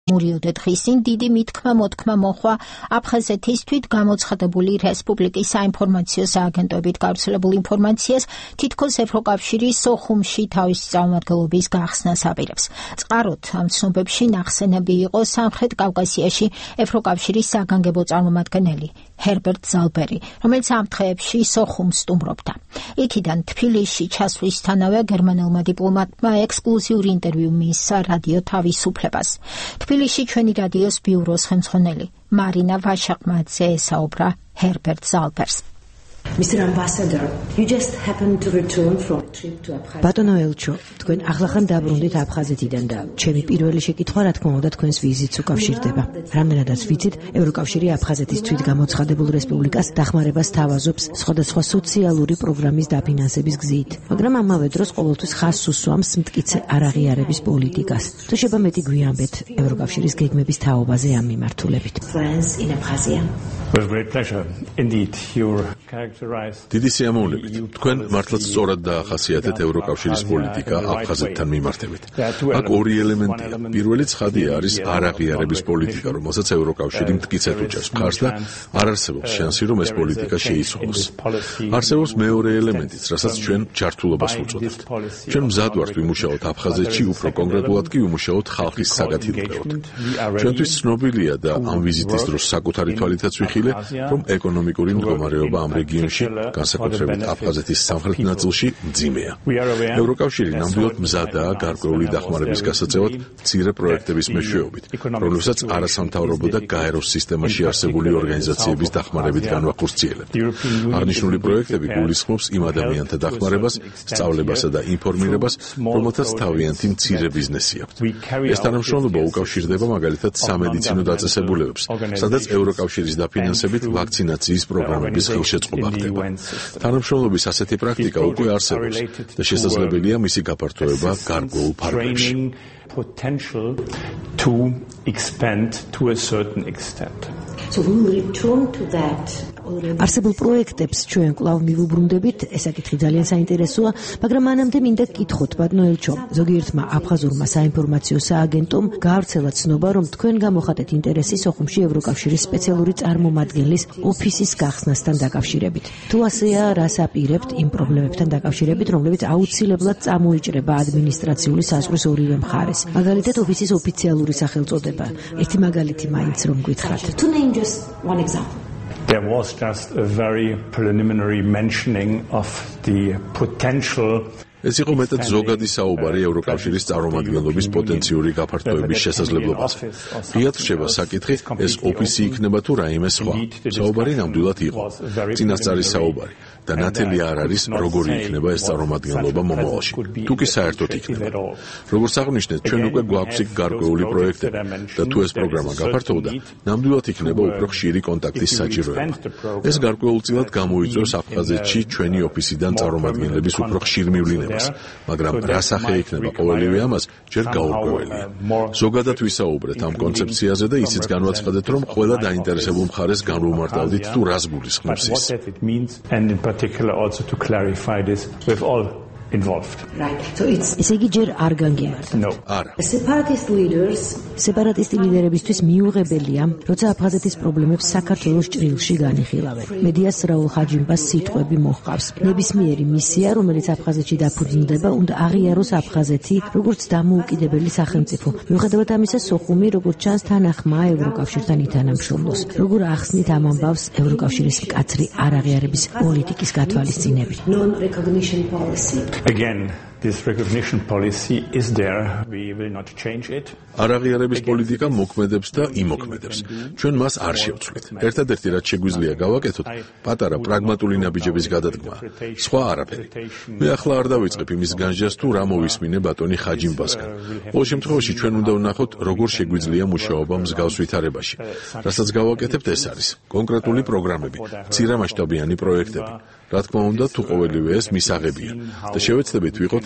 მურიოდე დღისին დიდი მითქმა-მოთქმა მოხვა აფხაზეთის თვითგამოცხადებული რესპუბლიკის საინფორმაციო სააგენტოებით გავრცელებულ ინფორმაციას თითქოს ევროკავშირის სოხუმში თავისი წარმომადგენლობის გახსნას აპირებს. წყაროდ ამ ცნობებში ნახსენები იყო სამხრეთ კავკასიაში ევროკავშირის საგანგებო წარმომადგენელი ჰერბერტ ზალბერი, რომელიც ამ დღეებში სოხუმს სტუმრობდა. იქიდან თბილისში ჩასვლისთანავე გერმანელმა დიპლომატმა ექსკლუზიური ინტერვიუ მიისცა რადიო თავისუფლებას. თბილისში ჩვენი რადიოს ბიუროს ხელმძღვანელი მარინა ვაშაყმაძე ესაუბრა ჰერბერტ ზალბერს. Mr. Ambassador, you just happened to return from a trip to Abkhazia. ბატონო ელჩო, თქვენ ახლახან დაბრუნდით აფხაზეთიდან და ჩემი პირველი შეკითხვა რა თქმა უნდა თქვენს ვიზიტს უკავშირდება. რამდენადაც ვიცით, ევროკავშირი აფხაზეთის თვითგამოცხადებულ რესპუბლიკას დახმარებას თავაზობს სხვადასხვა სოციალური პროგრამის დაფინანსების გზით, მაგრამ ამავე დროს ყოველთვის ხაზს უსვამს მტკიცე არაღიარების პოლიტიკას. თუ შეიძლება მეტი გვიამბეთ ევროკავშირის გეგმების თაობაზე ამ მიმართულებით. Friends in Abkhazia. With great pleasure. Indeed, your დიდი სიამოვნებით. თქვენ მართლაც სწორად დაახასიათეთ ევროკავშირის პოლიტიკა აფხაზეთთან მიმართებით. აქ ორი ელემენტია. პირველი ცხადია არის არაღიარების პოლიტიკა, რომელსაც ევროკავშირი მტკიცედ უჭერს მხარს და არ არსებობს შანსი, რომ ეს პოლიტიკა შეიცვალოს. არსებობს მეორე ელემენტიც, რასაც ჩვენ ჯართულობას ვუწოდებთ. ჩვენ მზად ვართ ვიმუშაოთ აფხაზეთში, უფრო კონკრეტულად კი ვიმუშაოთ ხალხის საგათილებლად. ჩვენთვის ცნობილია და ამ ვიზიტის დროს საკუთარი თვალითაც ვიხილე, რომ ეკონომიკური მდგომარეობა ამ რეგიონში, განსაკუთრებით აფხაზეთის სამხრეთ ნაწილში, მძიმეა. ევროკავშირი ნამდვილად მზადაა გარკვეული დახმარების გასაწევად მცირე პროექტების მეშვეობით, რომლებსაც არასამთავრობო და გაეროს სისტემაში არსებული ორგანიზაციების დახმარებით განვახორციელებთ. აღნიშნული პროექტები გულისხმობს იმ ადამიანთა დახმარებას, სწავლებასა და ინფორმირებას, რომელთაც თავიანთი მცირე ბიზნესი აქვთ. ეს თანამშრომლობა უკავშირდება მაგალითად სამედიცინო დაწესებულებებს, სადაც ევროკავშირის დაფინანსებით ვაქცინაციის პროგრამების ხელშეწყობა ხდება. თანამშრომლობის ასეთი პრაქტიკა უკვე არსებობს და შესაძლებელია მისი გაფართოება გარკვეულ ფარგლებში. potential to expand to a certain extent. So we will return to that. არსებულ პროექტებს ჩვენ კვლავ მივუბრუნდებით, ეს საკითხი ძალიან საინტერესოა, მაგრამ მანამდე მინდა გკითხოთ, ბატონო ელჩო, ზოგიერთმა აფხაზურმა საინფორმაციო სააგენტომ გაავრცელა ცნობა, რომ თქვენ გამოხატეთ ინტერესი სოხუმში ევროკავშირის სპეციალური წარმომადგენლის ოფისის გახსნასთან დაკავშირებით. თუ ასეა, რას აპირებთ იმ პრობლემებთან დაკავშირებით, რომლებიც აუცილებლად წამოიჭრება ადმინისტრაციული საზღვრის ორივე მხარეს. მაგალითად, ოფისის ოფიციალური სახელწოდება. ერთი მაგალითი მაინც რომ გითხრათ. To name just one example. There was just a very preliminary mentioning of the potential. ეს იყო მეტად ზოგადი საუბარი ევროკავშირის წარმომადგენლობის პოტენციური გაფართოების შესაძლებლობაზე. ღიად რჩება საკითხი, ეს ოფისი იქნება თუ რაიმე სხვა. საუბარი ნამდვილად იყო. წინასწარი საუბარი და ნათელი არ არის, როგორი იქნება ეს წარმომადგენლობა მომავალში. თუ კი საერთოდ იქნება. როგორც აღნიშნეთ, ჩვენ უკვე გვაქვს იქ გარკვეული პროექტები და თუ ეს პროგრამა გაფართოვდა, ნამდვილად იქნება უფრო ხშირი კონტაქტის საჭიროება. ეს გარკვეულწილად გამოიწვევს აფხაზეთში ჩვენი ოფისიდან წარმომადგენლების უფრო ხშირ მივლინებას, მაგრამ რა სახე იქნება ყოველივე ამას, ჯერ გაურკვეველია. ზოგადად ვისაუბრეთ ამ კონცეფციაზე და ისიც განვაცხადეთ, რომ ყველა დაინტერესებულ მხარეს განვუმარტავდით თუ რას გულისხმობს ის. Particular also to clarify this with all involved. Right. So it's ესე იგი ჯერ არ განგემართ. No. არა. separatist leaders. სეპარატისტი ლიდერებისთვის მიუღებელია, როცა აფხაზეთის პრობლემებს საქართველოს ჭრილში განიხილავენ. მედიას რაულ ხაჯიმბას სიტყვები მოჰყავს. ნებისმიერი მისია, რომელიც აფხაზეთში დაფუძნდება, უნდა აღიაროს აფხაზეთი, როგორც დამოუკიდებელი სახელმწიფო. მიუხედავად ამისა, სოხუმი, როგორც ჩანს, თანახმაა ევროკავშირთან ითანამშრომლოს. როგორ ახსნით ამ ამბავს ევროკავშირის მკაცრი არაღიარების პოლიტიკის გათვალისწინებით. Non-recognition policy. Again, this recognition policy is there. We will not change it. არაღიარების პოლიტიკა მოქმედებს და იმოქმედებს. ჩვენ მას არ შევცვლით. ერთადერთი რაც შეგვიძლია გავაკეთოთ, პატარა პრაგმატული ნაბიჯების გადადგმა. სხვა არაფერი. მე ახლა არ დავიწყებ იმის განსჯას თუ რა მოვისმინე ბატონი ხაჯიმბასგან. ყოველ შემთხვევაში ჩვენ უნდა ვნახოთ, როგორ შეგვიძლია მუშაობა მსგავს ვითარებაში. რასაც გავაკეთებთ, ეს არის კონკრეტული პროგრამები, მცირემასშტაბიანი პროექტები. რა თქმა უნდა, თუ ყოველივე ეს მისაღებია და შევეცდებით ვიყოთ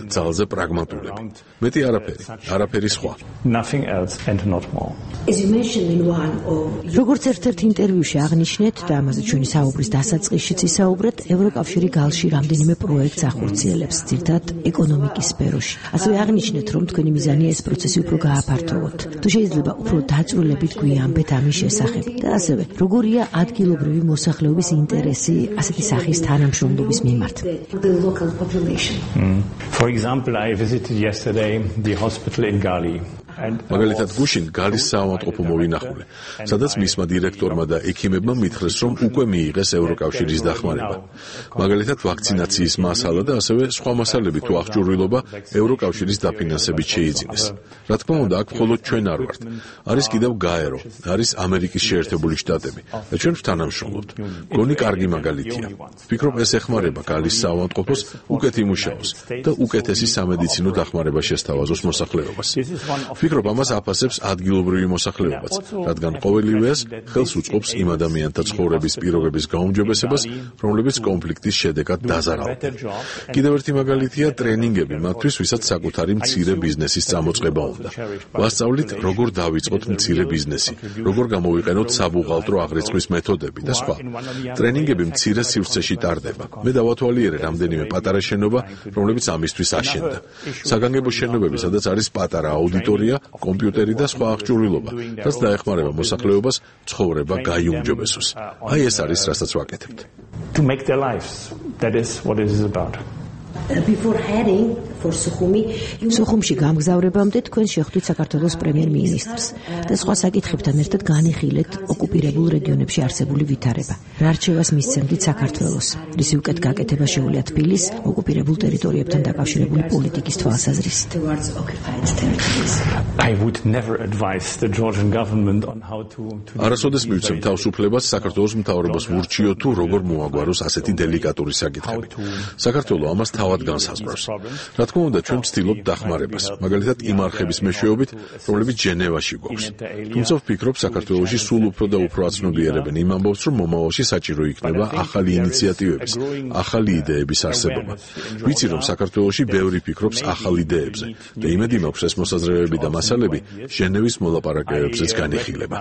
ძალზე პრაგმატულები. მეტი არაფერი სხვა. Nothing else and not more. As you mentioned in one of როგორც ერთ-ერთ ინტერვიუში აღნიშნეთ და ამაზე ჩვენი საუბრის დასაწყისშიც ისაუბრეთ, ევროკავშირი გალში რამდენიმე პროექტს ახორციელებს, ძირითადად ეკონომიკის სფეროში. ასევე აღნიშნეთ, რომ თქვენი მიზანია ეს პროცესი უფრო გააფართოვოთ. თუ შეიძლება უფრო დაწვრილებით გვიამბეთ ამის შესახებ და ასევე როგორია ადგილობრივი მოსახლეობის ინტერესი ასეთი სახის თანამშრომლობის მიმართ. the local population. For example, I visited yesterday the hospital in Gali. მაგალითად გუშინ გალის საავადმყოფო მოვინახულე, სადაც მისმა დირექტორმა და ექიმებმა მითხრეს, რომ უკვე მიიღეს ევროკავშირის დახმარება. მაგალითად ვაქცინაციის მასალა და ასევე სხვა მასალები თუ აღჭურვილობა ევროკავშირის დაფინანსებით შეიძინეს. რა თქმა უნდა, აქ მხოლოდ ჩვენ არ ვართ. არის კიდევ გაერო, არის ამერიკის შეერთებული შტატები და ჩვენ თანამშრომლობთ. გონი კარგი მაგალითია. ვფიქრობ, ეს ეხმარება გალის საავადმყოფოს უკეთ იმუშაოს და უკეთესი სამედიცინო დახმარება შესთავაზოს მოსახლეობას. ვფიქრობ, ამას აფასებს ადგილობრივი მოსახლეობაც, რადგან ყოველივეას ხელს უწყობს იმ ადამიანთა ცხოვრების პირობების გაუმჯობესებას, რომლებიც კონფლიქტის შედეგად დაზარალდნენ. კიდევ ერთი მაგალითია ტრენინგები მათთვის, ვისაც საკუთარი მცირე ბიზნესის წამოწყება უნდა. ვასწავლით, როგორ დავიწყოთ მცირე ბიზნესი, როგორ გამოვიყენოთ საბუღალტრო აღრიცხვის მეთოდები და სხვა. ტრენინგები მცირე სივრცეში ტარდება. მე დავათვალიერე რამდენიმე პატარა შენობა, რომლებიც ამისთვის აშენდა. საგანგებო შენობები, სადაც არის პატარა აუდიტორია, კომპიუტერი და სხვა აღჭურვილობა, რაც დაეხმარება მოსახლეობას ცხოვრება გაიუმჯობესოს. აი ეს არის, რასაც ვაკეთებთ. To make their lives. That is what it is about. Before heading for Sukhumi, სუხუმში გამგზავრებამდე თქვენ შეხვდით საქართველოს პრემიერ-მინისტრს და სხვა საკითხებთან ერთად განიხილეთ ოკუპირებულ რეგიონებში არსებული ვითარება. რა რჩევას მისცემთ საქართველოს? რისი უკეთ გაკეთება შეუძლია თბილისს ოკუპირებულ ტერიტორიებთან დაკავშირებული პოლიტიკის თვალსაზრისით? towards occupied territories. I would never advise the Georgian government on how to არასოდეს მივცემ თავისუფლებას საქართველოს მთავრობას ვურჩიო თუ როგორ მოაგვაროს ასეთი დელიკატური საკითხები. საქართველო ამას თავად განსაზღვრავს. რა თქმა უნდა, ჩვენ ვცდილობთ დახმარებას, მაგალითად იმ არხების მეშვეობით, რომლებიც ჟენევაში გვაქვს. თუმცა ვფიქრობ, საქართველოში სულ უფრო და უფრო აცნობიერებენ იმ ამბავს, რომ მომავალში საჭირო იქნება ახალი ინიციატივების, ახალი იდეების არსებობა. ვიცი, რომ საქართველოში ბევრი ფიქრობს ახალ იდეებზე და იმედი მაქვს, ეს მოსაზრებები და მასალები ჟენევის მოლაპარაკებებზეც განიხილება.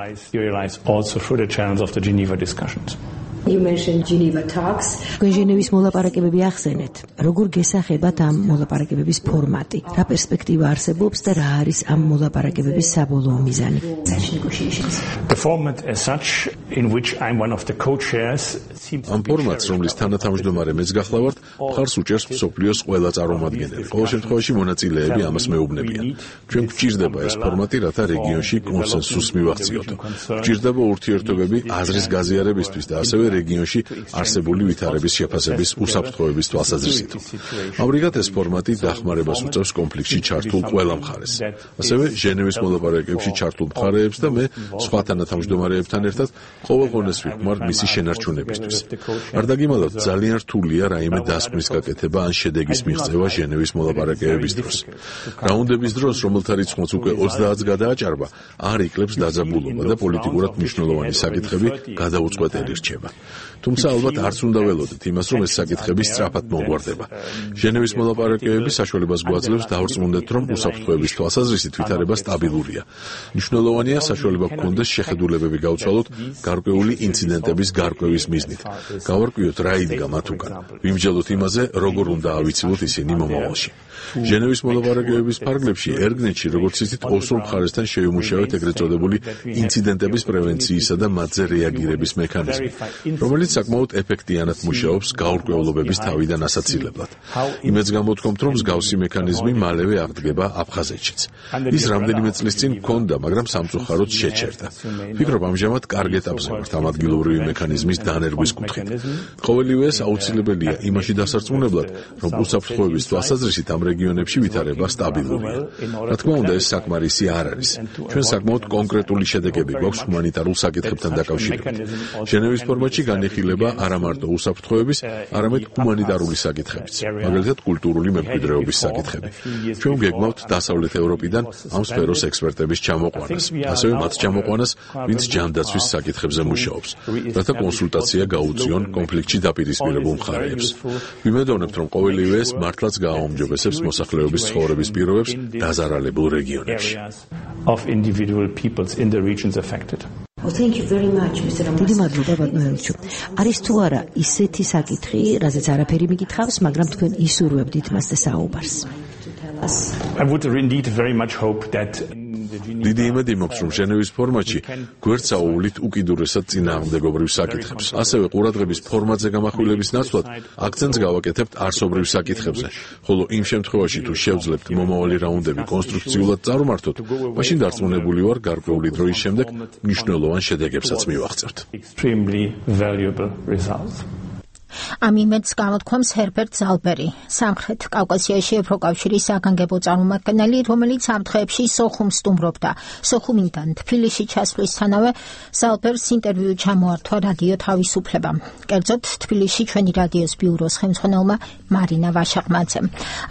also through the channels of the Geneva discussions. You mentioned Geneva talks. თქვენ ჟენევის მოლაპარაკებები ახსენეთ. როგორ გესახებათ ამ მოლაპარაკებების ფორმატი? რა პერსპექტივა არსებობს და რა არის ამ მოლაპარაკებების საბოლოო მიზანი? The format as such, in which I'm one of the co-chairs, seems ამ ფორმატს, რომლის თანათავმჯდომარე მეც გახლავართ, მხარს უჭერს მსოფლიოს ყველა წარმომადგენელი. ყოველ შემთხვევაში მონაწილეები ამას მეუბნებიან. ჩვენ გვჭირდება ეს ფორმატი, რათა რეგიონში კონსენსუსს მივახციოთ. გვჭირდება ურთიერთობები აზრის გაზიარებისთვის და ასევე რეგიონში არსებული ვითარების შეფასების უსაფრთხოების თვალსაზრისით. ამრიგად ეს ფორმატი დახმარებას უწევს კონფლიქტში ჩართულ ყველა მხარეს. ასევე ჟენევის მოლაპარაკებებში ჩართულ მხარეებს და მე სხვა თანათავმჯდომარეებთან ერთად ყოველ ღონეს ვიხმარ მისი შენარჩუნებისთვის. არ დაგიმალავთ, ძალიან რთულია რაიმე დასკვნის გაკეთება ან შედეგის მიღწევა ჟენევის მოლაპარაკებების დროს. რაუნდების დროს, რომელთა რიცხვიც უკვე 30-ს გადააჭარბა, არ იკლებს დაძაბულობა და პოლიტიკურად მნიშვნელოვანი საკითხები გადაუწყვეტელი რჩება. თუმცა ალბათ არც უნდა ველოდეთ იმას, რომ ეს საკითხები სწრაფად მოგვარდება. ჟენევის მოლაპარაკებები საშუალებას გვაძლევს დავრწმუნდეთ, რომ უსაფრთხოების თვალსაზრისით ვითარება სტაბილურია. მნიშვნელოვანია საშუალება გქონდეს შეხედულებები გავცვალოთ გარკვეული ინციდენტების გარკვევის მიზნით. გავარკვიოთ რა იდგა მათ უკან. ვიმსჯელოთ იმაზე, როგორ უნდა ავიცილოთ ისინი მომავალში. ჟენევის მოლაპარაკებების ფარგლებში ერგნეტში, როგორც იცით, ოსურ მხარესთან შევიმუშავეთ ეგრეთ წოდებული ინციდენტების პრევენციისა და მათზე რეაგირების მექანიზმი, რომელიც საკმაოდ ეფექტიანად მუშაობს გაურკვევლობების თავიდან ასაცილებლად. იმედს გამოთქვამთ, რომ მსგავსი მექანიზმი მალევე აღდგება აფხაზეთშიც. ის რამდენიმე წლის წინ მქონდა, მაგრამ სამწუხაროდ შეჩერდა. ვფიქრობ, ამჟამად კარგ ეტაპზე ვართ ამ ადგილობრივი მექანიზმის დანერგვის კუთხით. ყოველივეს აუცილებელია იმაში დასარწმუნებლად, რომ უსაფრთხოების თვალსაზრისით ამ რეგიონებში ვითარება სტაბილურია. რა თქმა უნდა, ეს საკმარისი არ არის. ჩვენ საკმაოდ კონკრეტული შედეგები გვაქვს ჰუმანიტარულ საკითხებთან დაკავშირებით. ჟენევის ფორმატში მასში განიხილება არა მარტო უსაფრთხოების, არამედ ჰუმანიტარული საკითხებიც, მაგალითად კულტურული მემკვიდრეობის საკითხები. ჩვენ გეგმავთ დასავლეთ ევროპიდან ამ სფეროს ექსპერტების ჩამოყვანას, ასევე მათ ჩამოყვანას, ვინც ჯანდაცვის საკითხებზე მუშაობს, რათა კონსულტაცია გაუწიონ კონფლიქტში დაპირისპირებულ მხარეებს. ვიმედოვნებთ, რომ ყოველივე ეს მართლაც გააუმჯობესებს მოსახლეობის ცხოვრების პირობებს დაზარალებულ რეგიონებში. Well, thank you very much, Mr. დიდი მადლობა ბატონო ელჩო. არის თუ არა ისეთი საკითხი, რაზეც არაფერი მიკითხავს, მაგრამ თქვენ ისურვებდით მას და საუბარს. I would indeed very much hope that დიდი იმედი მაქვს, რომ ჟენევის ფორმატში გვერდსაუვლით უკიდურესად წინააღმდეგობრივ საკითხებს, ასევე ყურადღების ფორმატზე გამახვილების ნაცვლად აქცენტს გავაკეთებთ არსობრივ საკითხებზე, ხოლო იმ შემთხვევაში თუ შევძლებთ მომავალი რაუნდები კონსტრუქციულად წარმართოთ, მაშინ დარწმუნებული ვარ, გარკვეული დროის შემდეგ მნიშვნელოვან შედეგებსაც მივაღწევთ. ამ იმედს გამოთქვამს ჰერბერტ ზალბერი, სამხრეთ კავკასიაში ევროკავშირის საგანგებო წარმომადგენელი, რომელიც ამ დღეებში სოხუმს სტუმრობდა. სოხუმიდან თბილისში ჩასვლისთანავე ზალბერს ინტერვიუ ჩამოართვა რადიო თავისუფლება. კერძოდ, თბილისში ჩვენი რადიოს ბიუროს ხელმძღვანელმა მარინა ვაშაყმაძემ.